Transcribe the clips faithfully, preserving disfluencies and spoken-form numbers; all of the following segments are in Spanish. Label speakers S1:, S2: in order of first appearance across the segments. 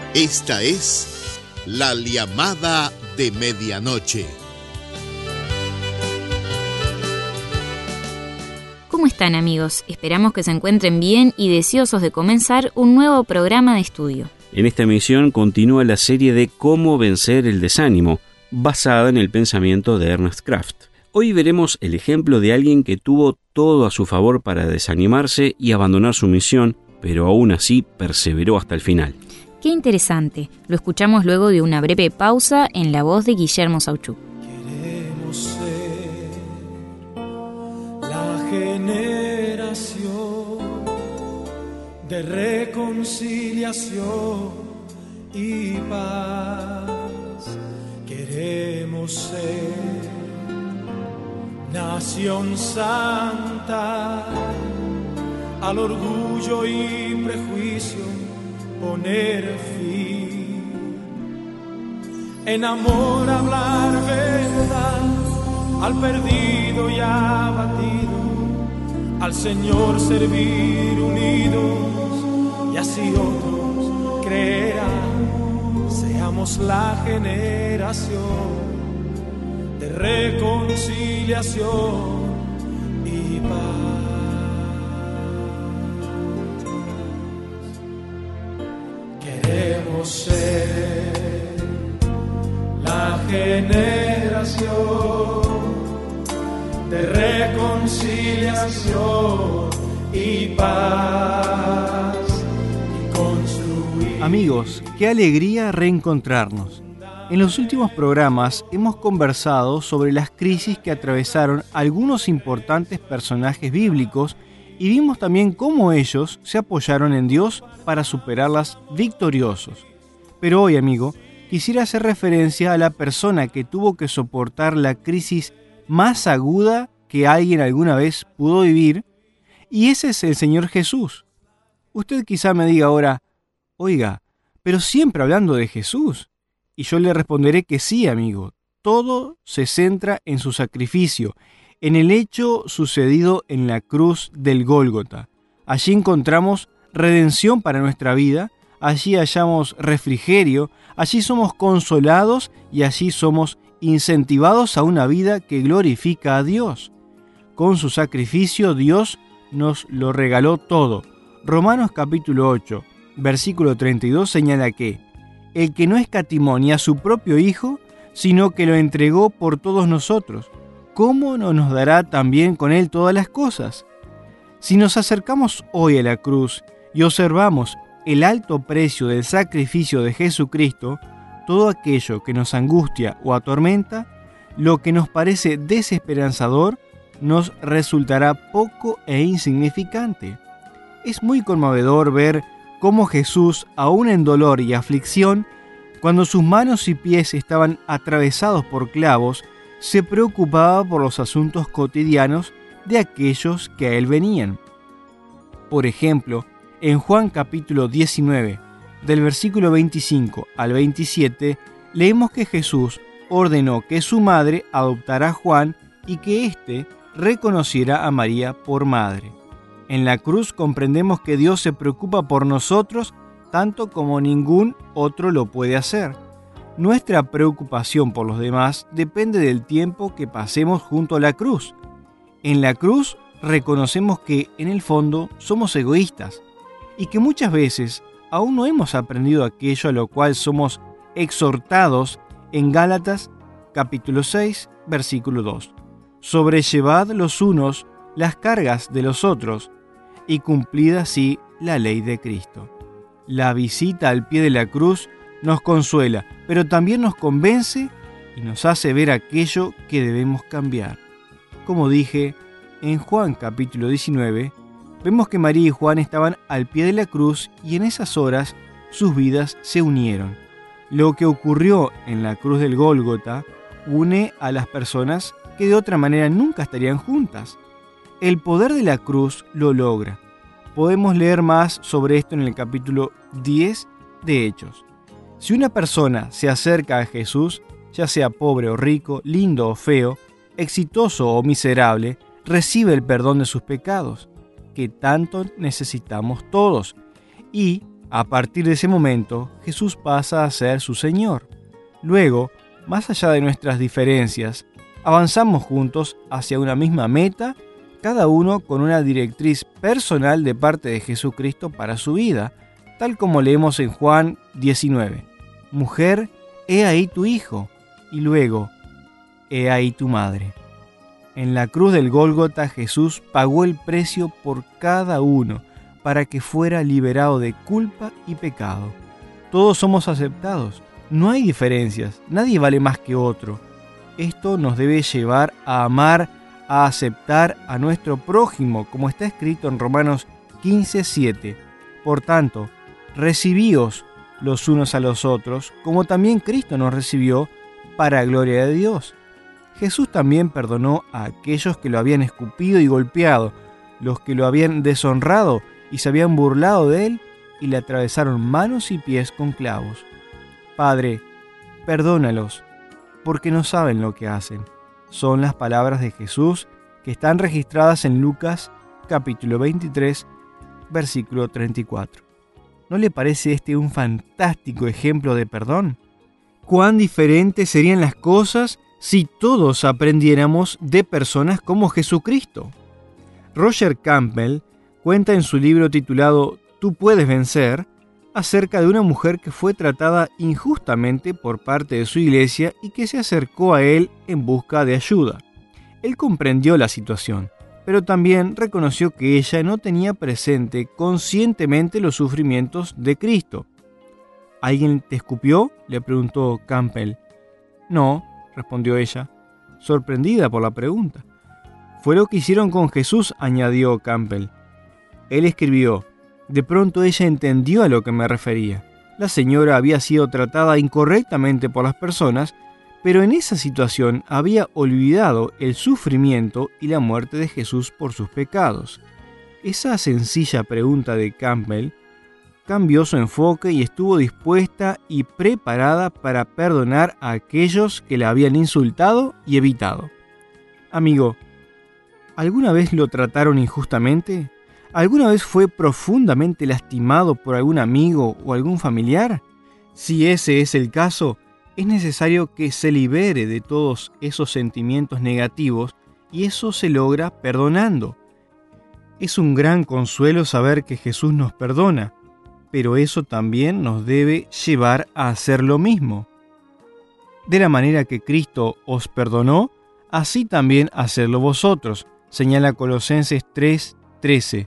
S1: Esta es la llamada de medianoche.
S2: ¿Cómo están, amigos? Esperamos que se encuentren bien y deseosos de comenzar un nuevo programa de estudio.
S3: En esta emisión continúa la serie de Cómo vencer el desánimo, basada en el pensamiento de Ernest Kraft. Hoy veremos el ejemplo de alguien que tuvo todo a su favor para desanimarse y abandonar su misión, pero aún así perseveró hasta el final.
S2: Qué interesante. Lo escuchamos luego de una breve pausa en la voz de Guillermo Sauchuk.
S4: Queremos ser la generación de reconciliación y paz. Queremos ser nación santa, al orgullo y prejuicio poner fin, en amor hablar verdad al perdido y abatido, al Señor servir unidos y así otros creerán. Seamos la generación de reconciliación y paz. Queremos ser la generación de reconciliación y paz y construir.
S5: Amigos, qué alegría reencontrarnos. En los últimos programas hemos conversado sobre las crisis que atravesaron algunos importantes personajes bíblicos y vimos también cómo ellos se apoyaron en Dios para superarlas victoriosos. Pero hoy, amigo, quisiera hacer referencia a la persona que tuvo que soportar la crisis más aguda que alguien alguna vez pudo vivir, y ese es el Señor Jesús. Usted quizá me diga ahora, oiga, pero siempre hablando de Jesús. Y yo le responderé que sí, amigo. Todo se centra en su sacrificio, en el hecho sucedido en la cruz del Gólgota. Allí encontramos redención para nuestra vida, allí hallamos refrigerio, allí somos consolados y allí somos incentivados a una vida que glorifica a Dios. Con su sacrificio Dios nos lo regaló todo. Romanos capítulo ocho, versículo treinta y dos señala que el que no escatimó ni a su propio Hijo, sino que lo entregó por todos nosotros, ¿cómo no nos dará también con Él todas las cosas? Si nos acercamos hoy a la cruz y observamos el alto precio del sacrificio de Jesucristo, todo aquello que nos angustia o atormenta, lo que nos parece desesperanzador, nos resultará poco e insignificante. Es muy conmovedor ver cómo Jesús, aún en dolor y aflicción, cuando sus manos y pies estaban atravesados por clavos, se preocupaba por los asuntos cotidianos de aquellos que a él venían. Por ejemplo, en Juan capítulo diecinueve, del versículo veinticinco al veintisiete, leemos que Jesús ordenó que su madre adoptara a Juan y que éste reconociera a María por madre. En la cruz comprendemos que Dios se preocupa por nosotros tanto como ningún otro lo puede hacer. Nuestra preocupación por los demás depende del tiempo que pasemos junto a la cruz. En la cruz reconocemos que, en el fondo, somos egoístas y que muchas veces aún no hemos aprendido aquello a lo cual somos exhortados en Gálatas capítulo seis, versículo dos. Sobrellevad los unos las cargas de los otros y cumplid así la ley de Cristo. La visita al pie de la cruz nos consuela, pero también nos convence y nos hace ver aquello que debemos cambiar. Como dije, en Juan capítulo diecinueve, vemos que María y Juan estaban al pie de la cruz y en esas horas sus vidas se unieron. Lo que ocurrió en la cruz del Gólgota une a las personas que de otra manera nunca estarían juntas. El poder de la cruz lo logra. Podemos leer más sobre esto en el capítulo diez de Hechos. Si una persona se acerca a Jesús, ya sea pobre o rico, lindo o feo, exitoso o miserable, recibe el perdón de sus pecados, que tanto necesitamos todos, y A partir de ese momento, Jesús pasa a ser su Señor. Luego, más allá de nuestras diferencias, avanzamos juntos hacia una misma meta, cada uno con una directriz personal de parte de Jesucristo para su vida, tal como leemos en Juan diecinueve. Mujer, he ahí tu hijo, y luego, he ahí tu madre. En la cruz del Gólgota, Jesús pagó el precio por cada uno para que fuera liberado de culpa y pecado. Todos somos aceptados, no hay diferencias, nadie vale más que otro. Esto nos debe llevar a amar, a aceptar a nuestro prójimo, como está escrito en Romanos quince siete. Por tanto, recibíos los unos a los otros, como también Cristo nos recibió, para gloria de Dios. Jesús también perdonó a aquellos que lo habían escupido y golpeado, los que lo habían deshonrado y se habían burlado de él y le atravesaron manos y pies con clavos. Padre, perdónalos, porque no saben lo que hacen. Son las palabras de Jesús que están registradas en Lucas capítulo veintitrés, versículo treinta y cuatro. ¿No le parece este un fantástico ejemplo de perdón? ¿Cuán diferentes serían las cosas si todos aprendiéramos de personas como Jesucristo? Roger Campbell cuenta en su libro titulado Tú puedes vencer, acerca de una mujer que fue tratada injustamente por parte de su iglesia y que se acercó a él en busca de ayuda. Él comprendió la situación, pero también reconoció que ella no tenía presente conscientemente los sufrimientos de Cristo. ¿Alguien te escupió?, le preguntó Campbell. No, respondió ella, sorprendida por la pregunta. Fue lo que hicieron con Jesús, añadió Campbell. Él escribió, de pronto ella entendió a lo que me refería. La señora había sido tratada incorrectamente por las personas, pero en esa situación había olvidado el sufrimiento y la muerte de Jesús por sus pecados. Esa sencilla pregunta de Campbell cambió su enfoque y estuvo dispuesta y preparada para perdonar a aquellos que la habían insultado y evitado. Amigo, ¿alguna vez lo trataron injustamente? ¿Alguna vez fue profundamente lastimado por algún amigo o algún familiar? Si ese es el caso, es necesario que se libere de todos esos sentimientos negativos y eso se logra perdonando. Es un gran consuelo saber que Jesús nos perdona, pero eso también nos debe llevar a hacer lo mismo. De la manera que Cristo os perdonó, así también hacedlo vosotros, señala Colosenses tres trece.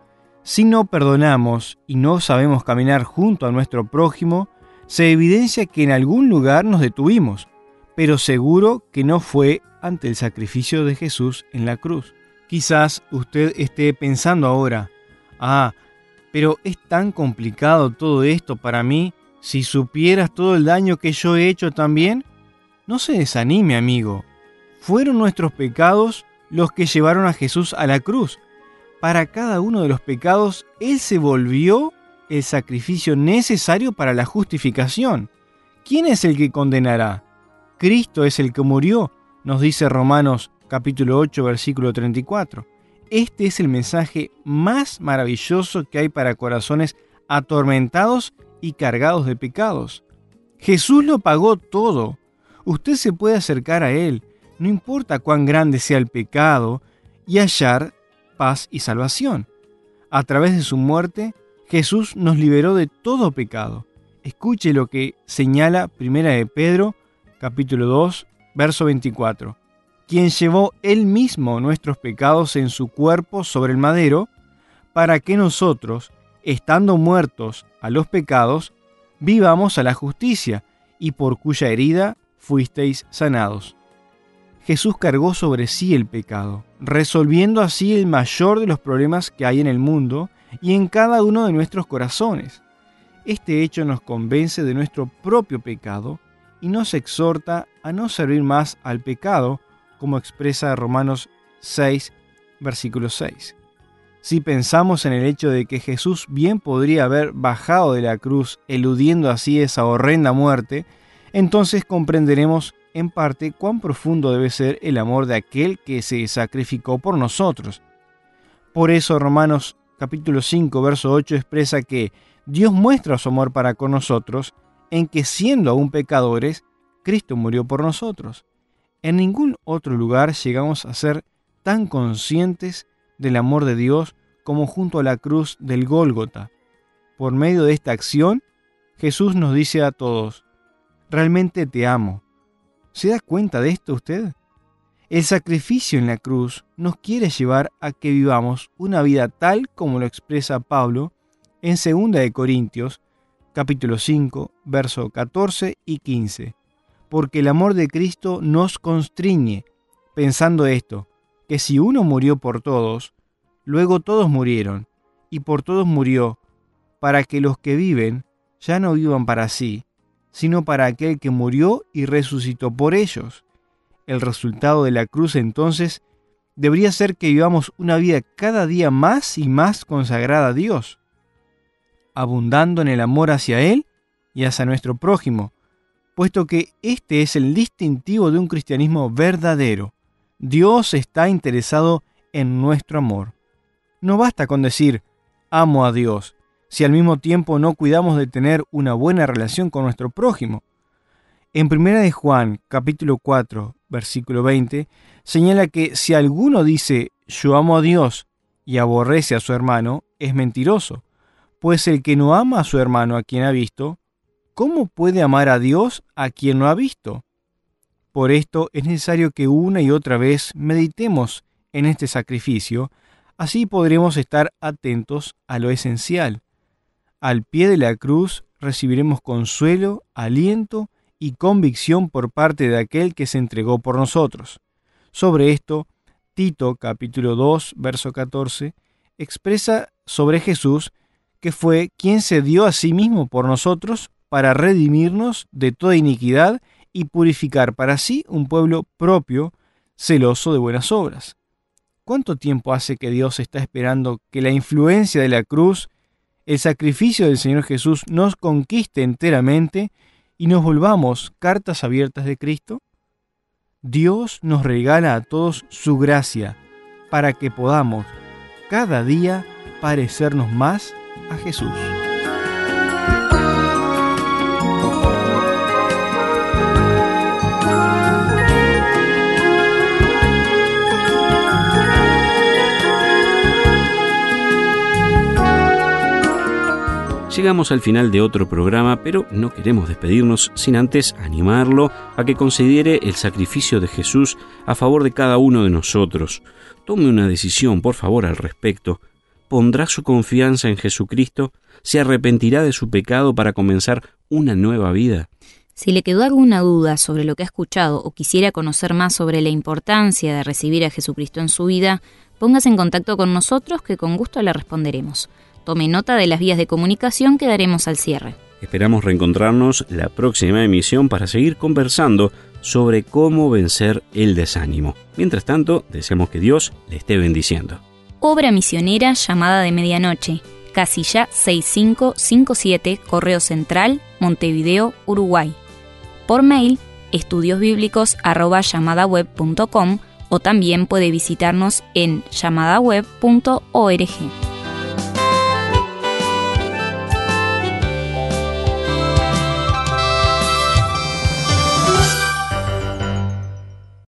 S5: Si no perdonamos y no sabemos caminar junto a nuestro prójimo, se evidencia que en algún lugar nos detuvimos, pero seguro que no fue ante el sacrificio de Jesús en la cruz. Quizás usted esté pensando ahora, ah, pero es tan complicado todo esto para mí, si supieras todo el daño que yo he hecho también. No se desanime, amigo. Fueron nuestros pecados los que llevaron a Jesús a la cruz. Para cada uno de los pecados, Él se volvió el sacrificio necesario para la justificación. ¿Quién es el que condenará? Cristo es el que murió, nos dice Romanos capítulo ocho, versículo treinta y cuatro. Este es el mensaje más maravilloso que hay para corazones atormentados y cargados de pecados. Jesús lo pagó todo. Usted se puede acercar a Él, no importa cuán grande sea el pecado, y hallar paz y salvación. A través de su muerte, Jesús nos liberó de todo pecado. Escuche lo que señala Primera de Pedro, capítulo dos, verso veinticuatro. Quien llevó Él mismo nuestros pecados en su cuerpo sobre el madero, para que nosotros, estando muertos a los pecados, vivamos a la justicia, y por cuya herida fuisteis sanados. Jesús cargó sobre sí el pecado, resolviendo así el mayor de los problemas que hay en el mundo y en cada uno de nuestros corazones. Este hecho nos convence de nuestro propio pecado y nos exhorta a no servir más al pecado, como expresa Romanos seis, versículo seis. Si pensamos en el hecho de que Jesús bien podría haber bajado de la cruz, eludiendo así esa horrenda muerte, entonces comprenderemos en parte cuán profundo debe ser el amor de aquel que se sacrificó por nosotros. Por eso Romanos capítulo cinco, verso ocho expresa que Dios muestra su amor para con nosotros en que, siendo aún pecadores, Cristo murió por nosotros. En ningún otro lugar llegamos a ser tan conscientes del amor de Dios como junto a la cruz del Gólgota. Por medio de esta acción, Jesús nos dice a todos: realmente te amo. ¿Se da cuenta de esto usted? El sacrificio en la cruz nos quiere llevar a que vivamos una vida tal como lo expresa Pablo en segunda de Corintios, capítulo cinco, versos catorce y quince. Porque el amor de Cristo nos constriñe, pensando esto, que si uno murió por todos, luego todos murieron, y por todos murió, para que los que viven ya no vivan para sí, sino para aquel que murió y resucitó por ellos. El resultado de la cruz, entonces, debería ser que vivamos una vida cada día más y más consagrada a Dios, abundando en el amor hacia Él y hacia nuestro prójimo, puesto que este es el distintivo de un cristianismo verdadero. Dios está interesado en nuestro amor. No basta con decir, amo a Dios, si al mismo tiempo no cuidamos de tener una buena relación con nuestro prójimo. En primera de Juan, capítulo cuatro, versículo veinte, señala que si alguno dice, yo amo a Dios, y aborrece a su hermano, es mentiroso, pues el que no ama a su hermano a quien ha visto, ¿cómo puede amar a Dios a quien no ha visto? Por esto es necesario que una y otra vez meditemos en este sacrificio, así podremos estar atentos a lo esencial. Al pie de la cruz recibiremos consuelo, aliento y convicción por parte de aquel que se entregó por nosotros. Sobre esto, Tito capítulo dos, verso catorce, expresa sobre Jesús que fue quien se dio a sí mismo por nosotros para redimirnos de toda iniquidad y purificar para sí un pueblo propio, celoso de buenas obras. ¿Cuánto tiempo hace que Dios está esperando que la influencia de la cruz, el sacrificio del Señor Jesús, nos conquiste enteramente y nos volvamos cartas abiertas de Cristo? Dios nos regala a todos su gracia para que podamos cada día parecernos más a Jesús.
S3: Llegamos al final de otro programa, pero no queremos despedirnos sin antes animarlo a que considere el sacrificio de Jesús a favor de cada uno de nosotros. Tome una decisión, por favor, al respecto. ¿Pondrá su confianza en Jesucristo? ¿Se arrepentirá de su pecado para comenzar una nueva vida?
S2: Si le quedó alguna duda sobre lo que ha escuchado o quisiera conocer más sobre la importancia de recibir a Jesucristo en su vida, póngase en contacto con nosotros que con gusto le responderemos. Tome nota de las vías de comunicación que daremos al cierre.
S3: Esperamos reencontrarnos la próxima emisión para seguir conversando sobre cómo vencer el desánimo. Mientras tanto, deseamos que Dios le esté bendiciendo.
S2: Obra misionera Llamada de Medianoche, casilla seis cinco cinco siete, Correo Central, Montevideo, Uruguay. Por mail, estudiosbíblicos arroba llamadaweb punto com o también puede visitarnos en llamadaweb punto org.